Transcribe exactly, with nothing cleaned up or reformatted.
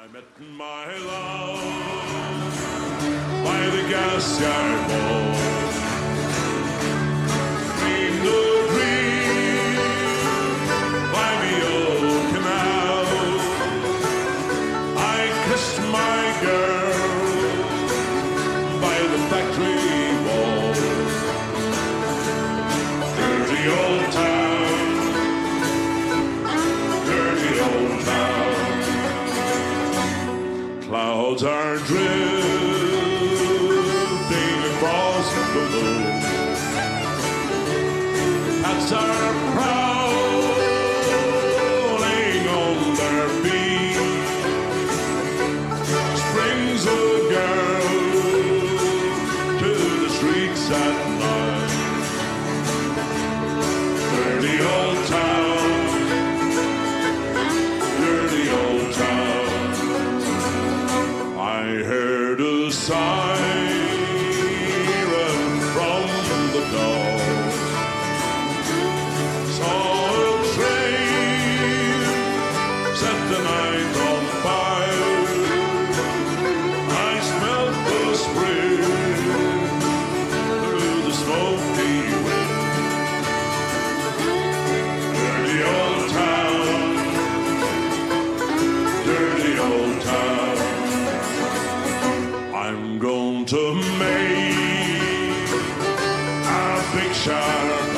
I met my love by the gas yard wall. Dreamed a dream by the old canal. I kissed my girl by the factory wall. Dirty old town, dirty old town. Clouds are drifting across the blue. Cats are prowling on their feet. Springs a girl to the streets at night. Dirty old town, dirty old town. I heard a siren from the door. Saw a train set the night on fire. I smelled the spring through the smoky wind. Dirty old town, dirty old town. I'm going to make a big shot.